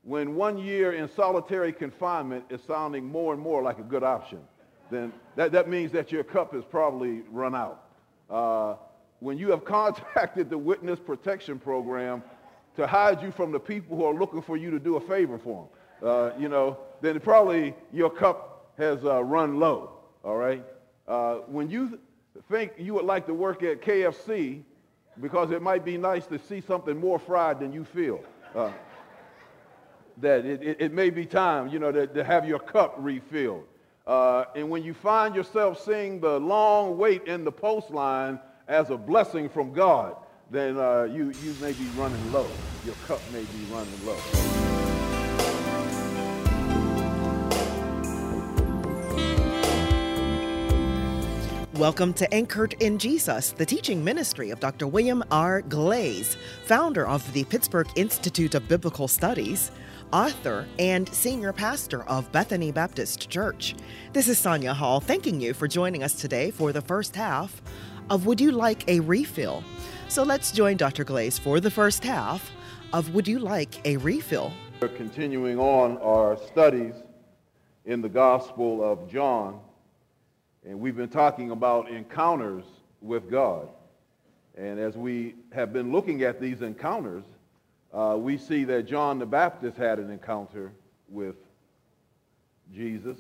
when 1 year in solitary confinement is sounding more and more like a good option, then that means that your cup has probably run out. When you have contacted the Witness Protection Program to hide you from the people who are looking for you to do a favor for them, then probably your cup has run low, all right? When you think you would like to work at KFC because it might be nice to see something more fried than you feel, that it may be time, to have your cup refilled. And when you find yourself seeing the long wait in the post line as a blessing from God, then you may be running low. Your cup may be running low. Welcome to Anchored in Jesus, the teaching ministry of Dr. William R. Glaze, founder of the Pittsburgh Institute of Biblical Studies, author and senior pastor of Bethany Baptist Church. This is Sonia Hall thanking you for joining us today for the first half of Would You Like a Refill? So let's join Dr. Glaze for the first half of Would You Like a Refill? We're continuing on our studies in the Gospel of John. And we've been talking about encounters with God. And as we have been looking at these encounters, we see that John the Baptist had an encounter with Jesus.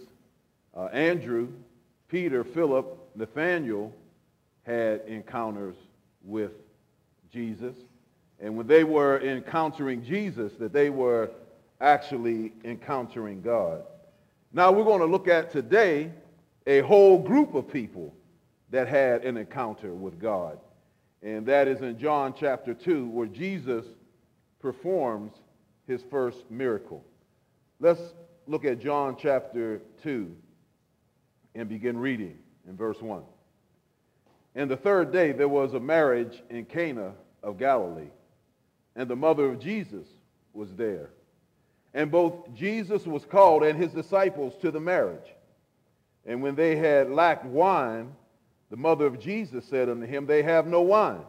Andrew, Peter, Philip, Nathanael had encounters with Jesus. And when they were encountering Jesus, that they were actually encountering God. Now we're going to look at today a whole group of people that had an encounter with God. And that is in John chapter 2, where Jesus performs his first miracle. Let's look at John chapter 2 and begin reading in verse 1. And the third day there was a marriage in Cana of Galilee, and the mother of Jesus was there. And both Jesus was called and his disciples to the marriage. And when they had lacked wine, the mother of Jesus said unto him, They have no wine.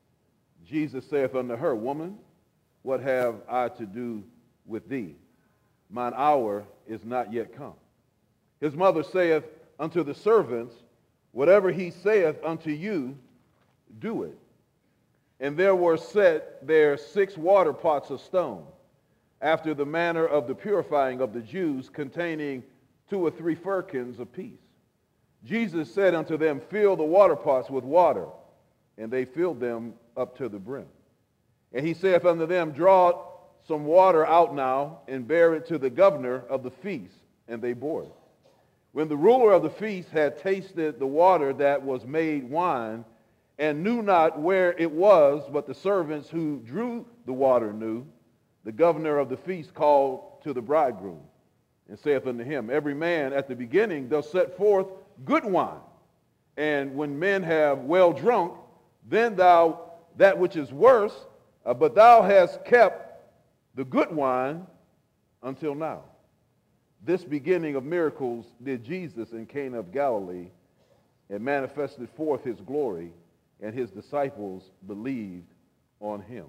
Jesus saith unto her, Woman, what have I to do with thee? Mine hour is not yet come. His mother saith unto the servants, Whatever he saith unto you, do it. And there were set there 6 water pots of stone, after the manner of the purifying of the Jews, containing 2 or 3 firkins apiece. Jesus said unto them, Fill the water pots with water. And they filled them up to the brim. And he saith unto them, Draw some water out now, and bear it to the governor of the feast. And they bore it. When the ruler of the feast had tasted the water that was made wine, and knew not where it was, but the servants who drew the water knew, the governor of the feast called to the bridegroom, and saith unto him, Every man at the beginning doth set forth good wine, and when men have well drunk, then thou that which is worse, but thou hast kept the good wine until now. This beginning of miracles did Jesus in Cana of Galilee, and manifested forth his glory, and his disciples believed on him.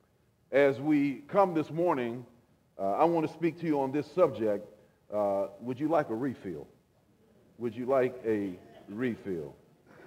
As we come this morning, I want to speak to you on this subject. Would you like a refill? Would you like a refill?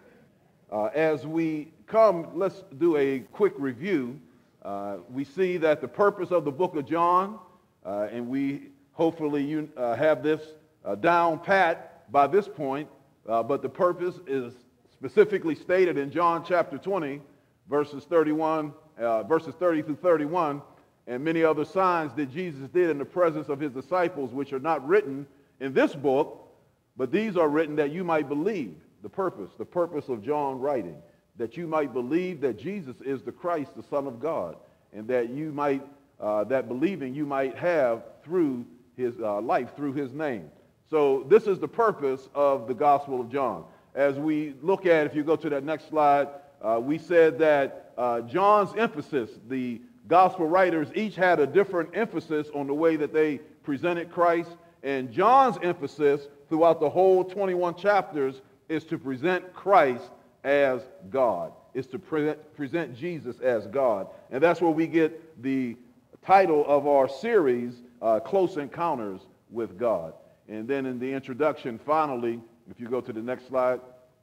As we come, let's do a quick review. We see that the purpose of the book of John, and we hopefully you have this down pat by this point, but the purpose is specifically stated in John chapter 20, verses 30 through 31, and many other signs that Jesus did in the presence of his disciples, which are not written in this book, but these are written that you might believe. The purpose of John writing, that you might believe that Jesus is the Christ, the Son of God, and that you might, that believing you might have through his life, through his name. So this is the purpose of the Gospel of John. As we look at, if you go to that next slide, we said that John's emphasis, the gospel writers each had a different emphasis on the way that they presented Christ. And John's emphasis throughout the whole 21 chapters is to present Christ as God, is to present Jesus as God. And that's where we get the title of our series, close encounters with God. And then in the introduction, finally, if you go to the next slide,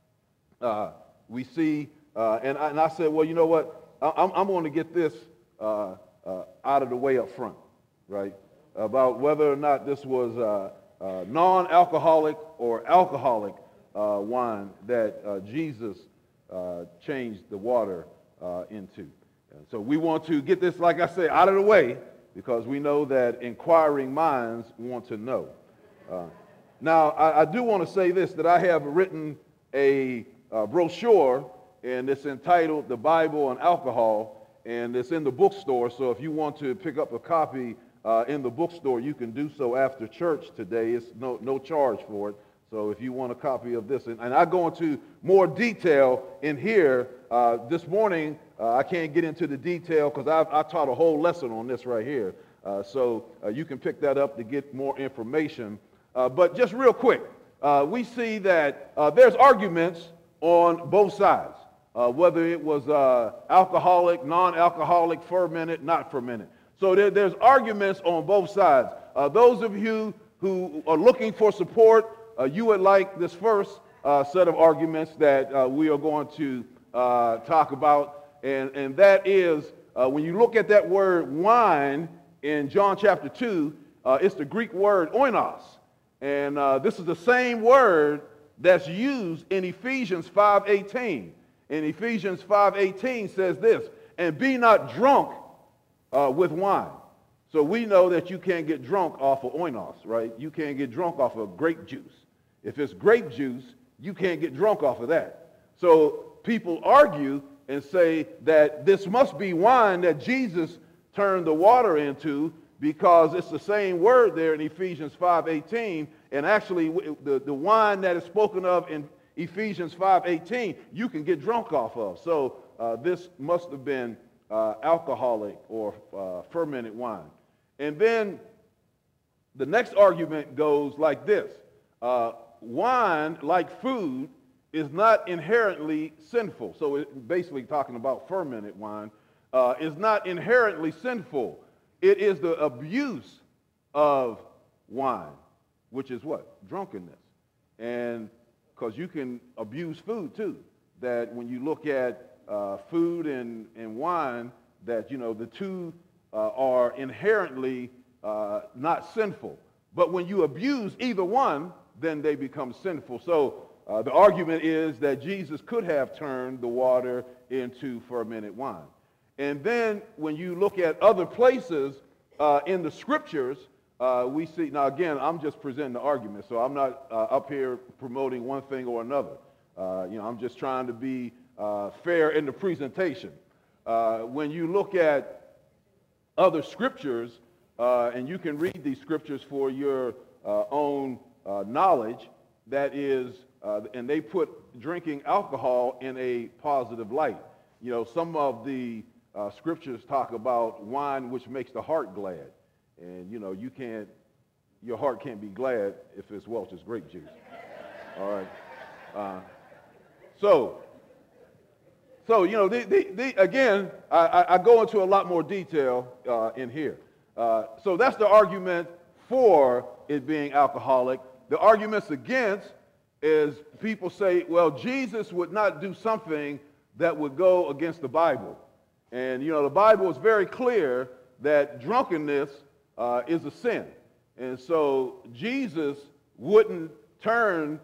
we see, and I said, well, you know what? I'm going to get this out of the way up front, right? About whether or not this was non-alcoholic or alcoholic wine that Jesus changed the water into. And so we want to get this, like I say, out of the way, because we know that inquiring minds want to know. Now, I do want to say this, that I have written a brochure, and it's entitled The Bible and Alcohol, and it's in the bookstore. So if you want to pick up a copy in the bookstore, you can do so after church today. It's no charge for it. So if you want a copy of this, and I go into more detail in here this morning, I can't get into the detail because I taught a whole lesson on this right here. So you can pick that up to get more information. But just real quick, we see that there's arguments on both sides, whether it was alcoholic, non-alcoholic, fermented, not fermented. So there's arguments on both sides. Those of you who are looking for support, you would like this first set of arguments that we are going to talk about, and that is when you look at that word wine in John chapter 2, it's the Greek word oinos, and this is the same word that's used in Ephesians 5:18. And Ephesians 5:18 says this, and be not drunk with wine. So we know that you can't get drunk off of oinos, right? You can't get drunk off of grape juice. If it's grape juice, you can't get drunk off of that. So people argue and say that this must be wine that Jesus turned the water into, because it's the same word there in Ephesians 5:18. And actually, the wine that is spoken of in Ephesians 5:18, you can get drunk off of. So this must have been alcoholic or fermented wine. And then the next argument goes like this. Wine, like food, is not inherently sinful. So it's basically talking about fermented wine, is not inherently sinful. It is the abuse of wine, which is what? Drunkenness. And because you can abuse food too. That when you look at food and wine, that, you know, the two are inherently not sinful. But when you abuse either one, then they become sinful. So the argument is that Jesus could have turned the water into fermented wine. And then when you look at other places in the scriptures, we see, now again, I'm just presenting the argument, so I'm not up here promoting one thing or another. I'm just trying to be fair in the presentation. When you look at other scriptures, and you can read these scriptures for your own knowledge, that is, and they put drinking alcohol in a positive light. You know, some of the scriptures talk about wine which makes the heart glad. And, you know, your heart can't be glad if it's Welch's grape juice. All right. So, you know, again, I go into a lot more detail in here. So that's the argument for it being alcoholic. The arguments against is people say, well, Jesus would not do something that would go against the Bible. And, you know, the Bible is very clear that drunkenness is a sin. And so Jesus wouldn't turn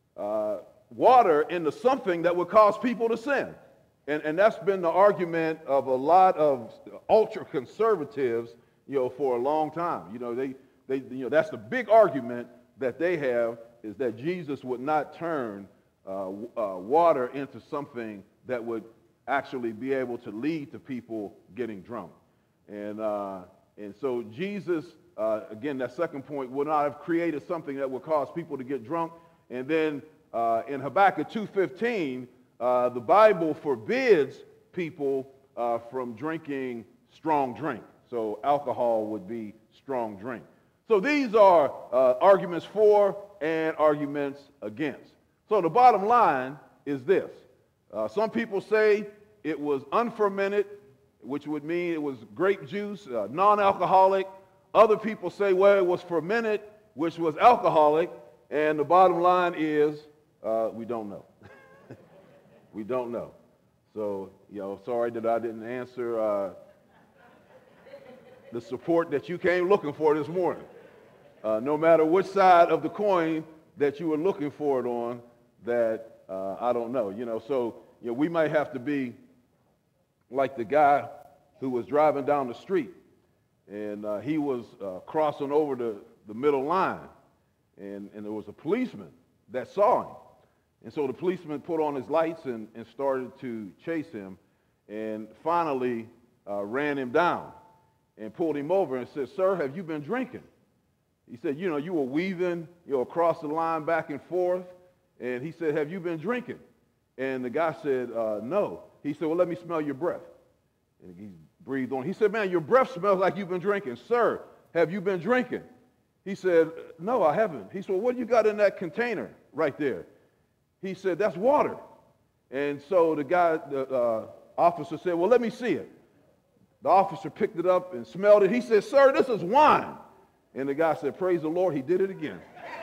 water into something that would cause people to sin. And that's been the argument of a lot of ultra-conservatives, you know, for a long time. You know, that's the big argument that they have, is that Jesus would not turn water into something that would actually be able to lead to people getting drunk. And so Jesus, again, that second point, would not have created something that would cause people to get drunk. And then in Habakkuk 2:15, the Bible forbids people from drinking strong drink. So alcohol would be strong drink. So these are arguments for and arguments against. So the bottom line is this. Some people say it was unfermented, which would mean it was grape juice, non-alcoholic. Other people say, well, it was fermented, which was alcoholic, and the bottom line is we don't know. We don't know. So, sorry that I didn't answer the support that you came looking for this morning. No matter which side of the coin that you were looking for it on, that I don't know. So we might have to be like the guy who was driving down the street, and he was crossing over the middle line, and there was a policeman that saw him. And so the policeman put on his lights and started to chase him, and finally ran him down and pulled him over and said, "Sir, have you been drinking?" He said, you were weaving across the line back and forth. And he said, "Have you been drinking?" And the guy said, "No." He said, "Well, let me smell your breath." And he breathed on. He said, "Man, your breath smells like you've been drinking. Sir, have you been drinking?" He said, "No, I haven't." He said, "Well, what do you got in that container right there?" He said, "That's water." And so the officer said, "Well, let me see it." The officer picked it up and smelled it. He said, "Sir, this is wine." And the guy said, "Praise the Lord, he did it again."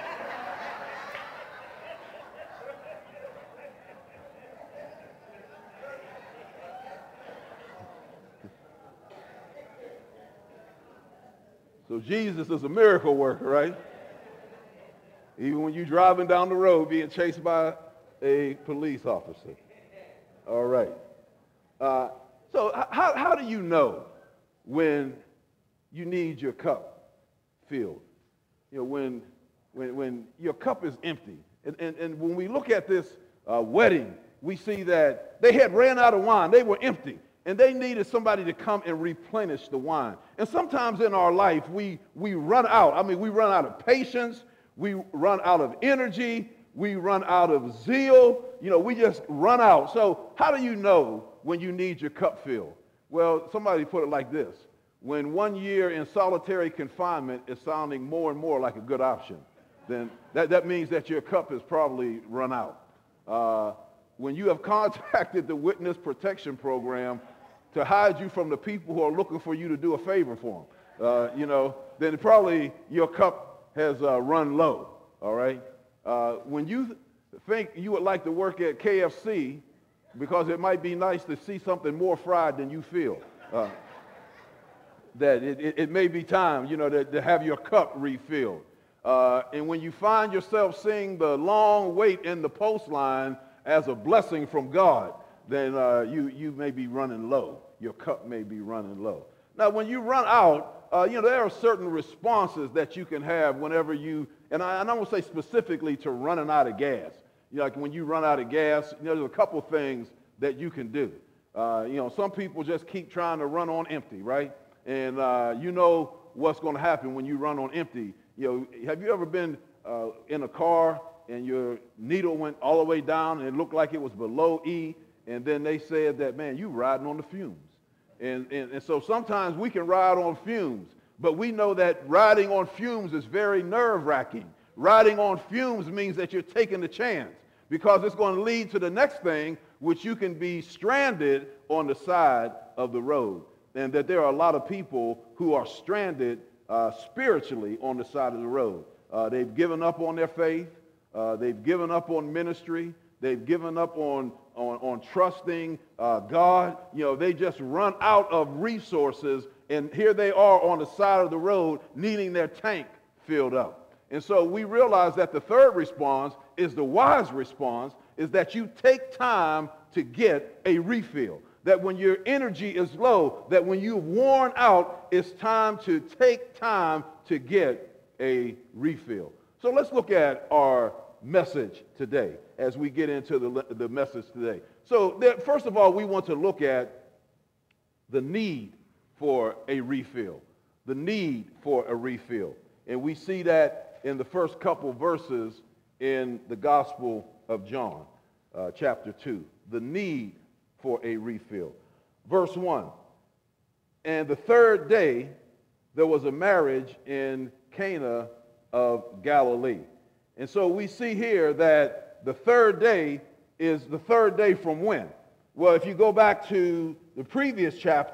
So Jesus is a miracle worker, right? Even when you're driving down the road being chased by a police officer. All right. So how do you know when you need your cup filled? When your cup is empty. And when we look at this wedding, we see that they had ran out of wine. They were empty. And they needed somebody to come and replenish the wine. And sometimes in our life, we run out. I mean, we run out of patience. We run out of energy. We run out of zeal. We just run out. So how do you know when you need your cup filled? Well, somebody put it like this. When 1 year in solitary confinement is sounding more and more like a good option, then that means that your cup has probably run out. When you have contacted the Witness Protection Program to hide you from the people who are looking for you to do a favor for them, then probably your cup has run low, all right? When you think you would like to work at KFC because it might be nice to see something more fried than you feel, that it may be time, to have your cup refilled. And when you find yourself seeing the long wait in the post line as a blessing from God, then you may be running low. Your cup may be running low. Now, when you run out, there are certain responses that you can have whenever you, and I won't say specifically to running out of gas. Like when you run out of gas, there's a couple things that you can do. Some people just keep trying to run on empty, right? And you know what's going to happen when you run on empty. Have you ever been in a car and your needle went all the way down and it looked like it was below E, and then they said that, man, you riding on the fumes. And so sometimes we can ride on fumes, but we know that riding on fumes is very nerve-wracking. Riding on fumes means that you're taking the chance because it's going to lead to the next thing, which you can be stranded on the side of the road. And that there are a lot of people who are stranded spiritually on the side of the road. They've given up on their faith. They've given up on ministry. They've given up on trusting God. They just run out of resources, and here they are on the side of the road needing their tank filled up. And so we realize that the third response is the wise response, is that you take time to get a refill. That when your energy is low, that when you're worn out, it's time to take time to get a refill. So let's look at our message today as we get into the message today. So first of all, we want to look at the need for a refill. The need for a refill. And we see that in the first couple verses in the Gospel of John, chapter 2. The need for a refill. Verse 1. And the third day there was a marriage in Cana of Galilee. And so we see here that the third day is the third day from when? Well, if you go back to the previous chapter,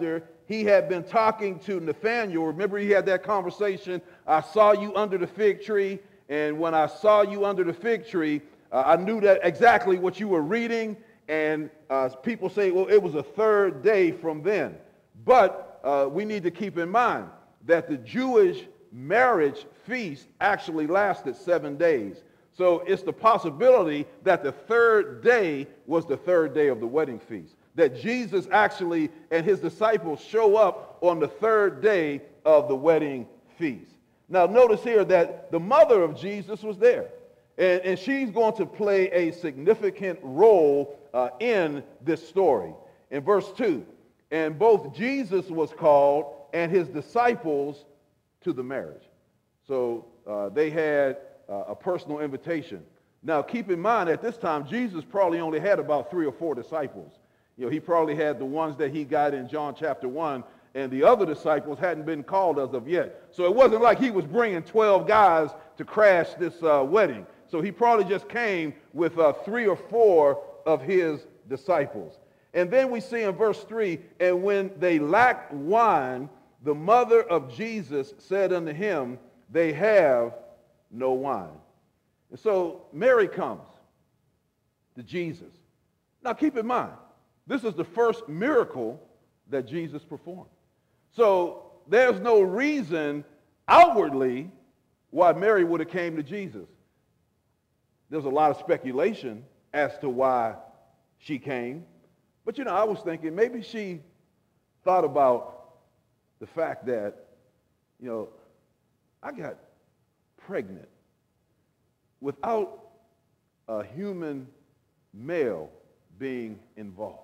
he had been talking to Nathanael. Remember, he had that conversation, I saw you under the fig tree, and when I saw you under the fig tree, I knew that exactly what you were reading, and people say, well, it was a third day from then. But we need to keep in mind that the Jewish marriage feast actually lasted 7 days. So it's the possibility that the third day was the third day of the wedding feast. That Jesus actually and his disciples show up on the third day of the wedding feast. Now notice here that the mother of Jesus was there. And she's going to play a significant role in this story. In verse 2, and both Jesus was called and his disciples to the marriage. So they had a personal invitation. Now keep in mind at this time, Jesus probably only had about 3 or 4 disciples. You know, he probably had the ones that he got in John chapter 1, and the other disciples hadn't been called as of yet. So it wasn't like he was bringing 12 guys to crash this wedding. So he probably just came with 3 or 4 of his disciples. And then we see in verse 3, and when they lacked wine, the mother of Jesus said unto him, they have no wine. And so Mary comes to Jesus. Now keep in mind, this is the first miracle that Jesus performed. So there's no reason outwardly why Mary would have came to Jesus. There's a lot of speculation as to why she came. But you know, I was thinking maybe she thought about the fact that, you know, I got pregnant without a human male being involved.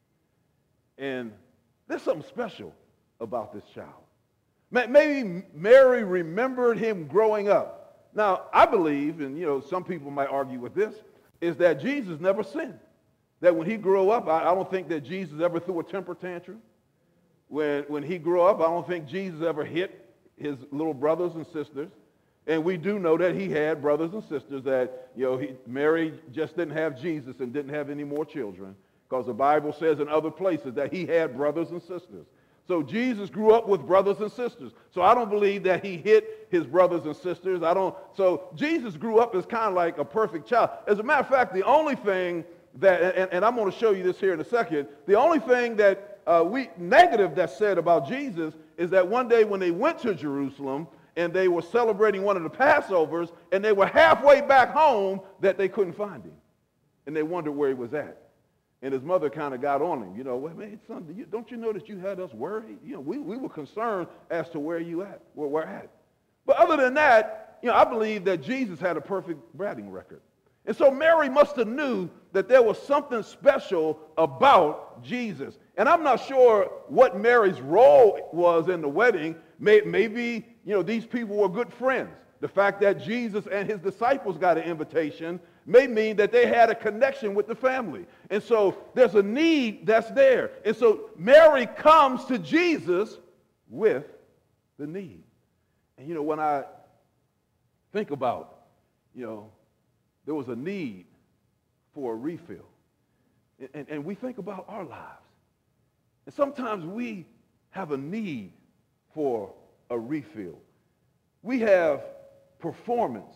And there's something special about this child. Maybe Mary remembered him growing up. Now, I believe, and you know, some people might argue with this, is that Jesus never sinned. That when he grew up, I don't think that Jesus ever threw a temper tantrum. When he grew up, I don't think Jesus ever hit his little brothers and sisters. And we do know that he had brothers and sisters that, you know, Mary just didn't have Jesus and didn't have any more children, because the Bible says in other places that he had brothers and sisters. So Jesus grew up with brothers and sisters. So I don't believe that he hit his brothers and sisters. So Jesus grew up as kind of like a perfect child. As a matter of fact, the only thing that, and I'm going to show you this here in a second, the only thing that negative that's said about Jesus is that one day when they went to Jerusalem and they were celebrating one of the Passovers and they were halfway back home, that they couldn't find him. And they wondered where he was at. And his mother kind of got on him. You know, well, man, son, don't you know that you had us worried? You know, we were concerned as to where you at, where we're at. But other than that, you know, I believe that Jesus had a perfect bragging record. And so Mary must have knew that there was something special about Jesus. And I'm not sure what Mary's role was in the wedding. Maybe, you know, these people were good friends. The fact that Jesus and his disciples got an invitation may mean that they had a connection with the family. And so there's a need that's there. And so Mary comes to Jesus with the need. And, you know, when I think about, you know, there was a need for a refill. And we think about our lives. And sometimes we have a need for a refill. We have performance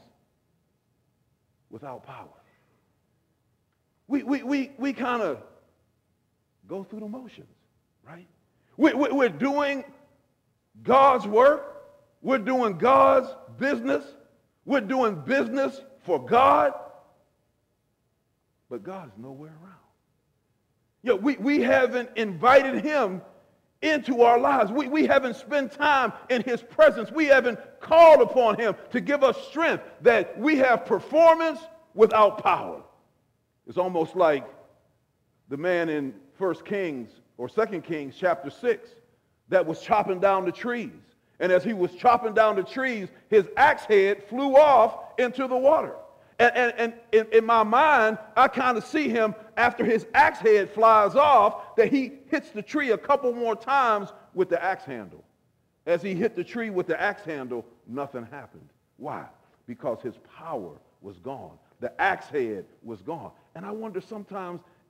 without power. We kind of go through the motions, right? We're doing God's work. We're doing God's business. We're doing business for God. But God is nowhere around. You know, we haven't invited him into our lives. We haven't spent time in his presence. We haven't called upon him to give us strength, that we have performance without power. It's almost like the man in 1 Kings or 2 Kings chapter 6 that was chopping down the trees. And as he was chopping down the trees, his axe head flew off into the water. And in my mind, I kind of see him after his axe head flies off, that he hits the tree a couple more times with the axe handle. As he hit the tree with the axe handle, nothing happened. Why? Because his power was gone. The axe head was gone. And I wonder sometimes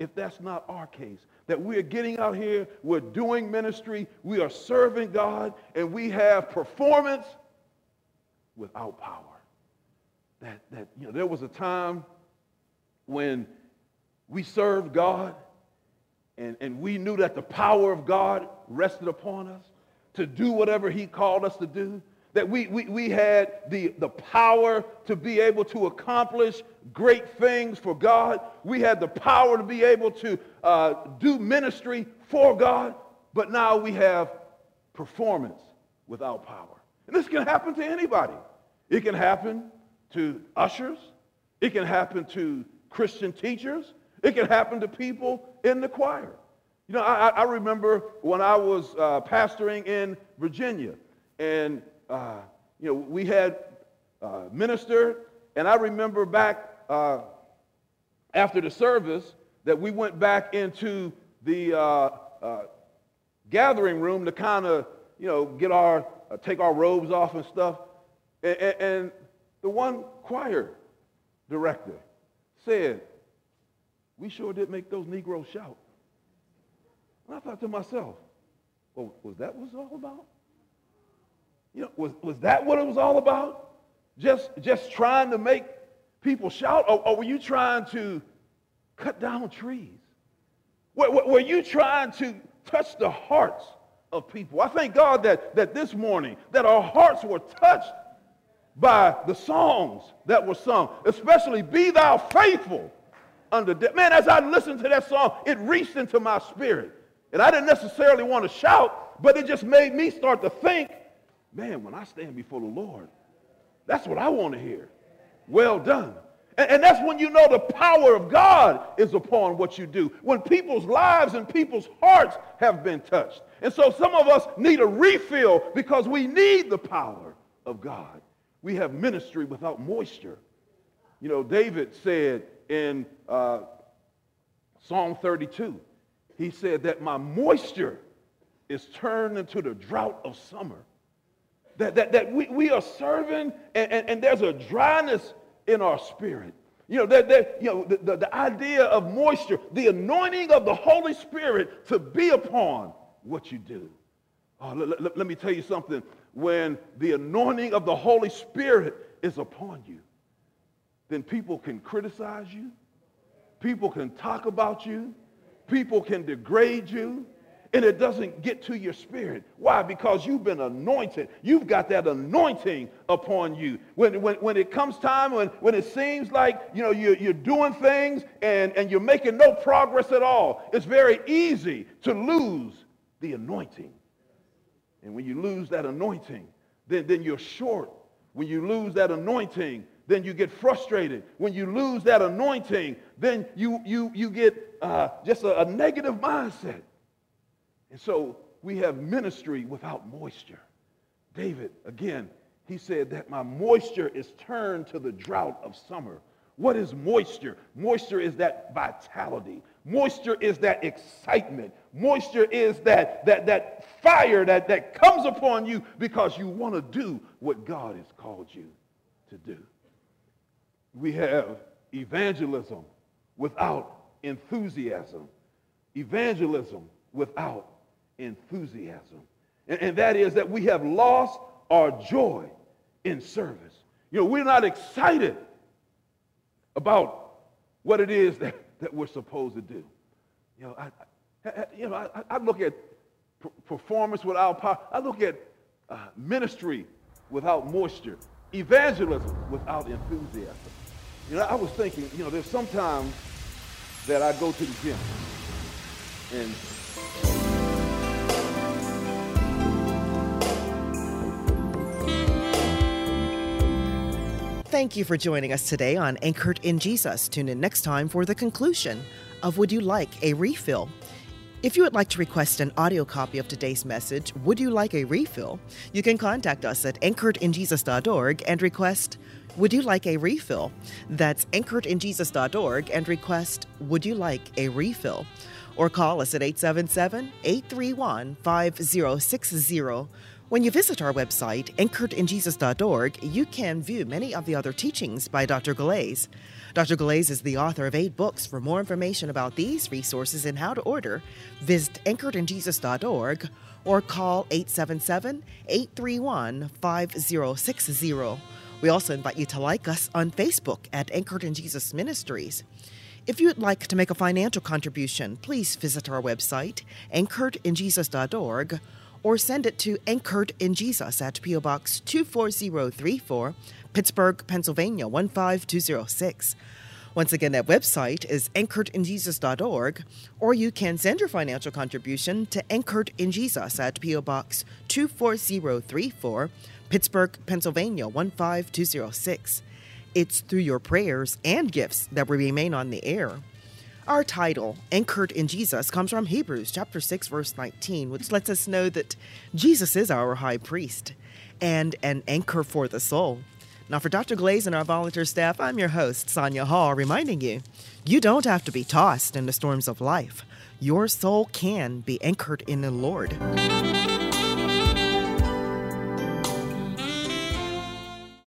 if that's not our case. That we are getting out here, we're doing ministry, we are serving God, and we have performance without power. There was a time when we served God and we knew that the power of God rested upon us to do whatever he called us to do, that we had the power to be able to accomplish great things for God. We had the power to be able to do ministry for God, but now we have performance without power. And this can happen to anybody. It can happen to ushers. It can happen to Christian teachers. It can happen to people in the choir. You know, I remember when I was pastoring in Virginia, and we had ministered, and I remember back after the service that we went back into the gathering room to kind of, take our robes off and stuff, and the one choir director said, "We sure did make those Negroes shout." And I thought to myself, well, was that what it was all about? Was that what it was all about? Just trying to make people shout? Or were you trying to cut down trees? Were you trying to touch the hearts of people? I thank God that this morning, that our hearts were touched by the songs that were sung, especially "Be Thou Faithful Unto Death." Man, as I listened to that song, it reached into my spirit. And I didn't necessarily want to shout, but it just made me start to think, man, when I stand before the Lord, that's what I want to hear. Well done. And that's when you know the power of God is upon what you do, when people's lives and people's hearts have been touched. And so some of us need a refill because we need the power of God. We have ministry without moisture. You know, David said in Psalm 32, he said that my moisture is turned into the drought of summer. That we are serving and there's a dryness in our spirit. The idea of moisture, the anointing of the Holy Spirit to be upon what you do. Let me tell you something. When the anointing of the Holy Spirit is upon you, then people can criticize you. People can talk about you. People can degrade you. And it doesn't get to your spirit. Why? Because you've been anointed. You've got that anointing upon you. When it comes time, when it seems like you're doing things and you're making no progress at all, it's very easy to lose the anointing. And when you lose that anointing, then you're short. When you lose that anointing, then you get frustrated. When you lose that anointing, then you get just a negative mindset. And so we have ministry without moisture. David, again, he said that my moisture is turned to the drought of summer. What is moisture? Moisture is that vitality. Moisture is that excitement. Moisture is that fire that comes upon you because you want to do what God has called you to do. We have evangelism without enthusiasm. Evangelism without enthusiasm. And that is that we have lost our joy in service. We're not excited about what it is that we're supposed to do. I look at performance without power. I look at ministry without moisture. Evangelism without enthusiasm. I was thinking, there's sometimes that I go to the gym and Thank you for joining us today on Anchored in Jesus. Tune in next time for the conclusion of Would You Like a Refill? If you would like to request an audio copy of today's message, Would You Like a Refill? You can contact us at anchoredinjesus.org and request Would You Like a Refill? That's anchoredinjesus.org and request Would You Like a Refill? Or call us at 877-831-5060. When you visit our website, anchoredinjesus.org, you can view many of the other teachings by Dr. Glaze. Dr. Glaze is the author of 8 books. For more information about these resources and how to order, visit anchoredinjesus.org or call 877-831-5060. We also invite you to like us on Facebook at Anchored in Jesus Ministries. If you would like to make a financial contribution, please visit our website, anchoredinjesus.org, or send it to Anchored in Jesus at P.O. Box 24034, Pittsburgh, Pennsylvania 15206. Once again, that website is anchoredinjesus.org, or you can send your financial contribution to Anchored in Jesus at P.O. Box 24034, Pittsburgh, Pennsylvania 15206. It's through your prayers and gifts that we remain on the air. Our title, Anchored in Jesus, comes from Hebrews chapter 6, verse 19, which lets us know that Jesus is our high priest and an anchor for the soul. Now, for Dr. Glaze and our volunteer staff, I'm your host, Sonia Hall, reminding you, you don't have to be tossed in the storms of life. Your soul can be anchored in the Lord.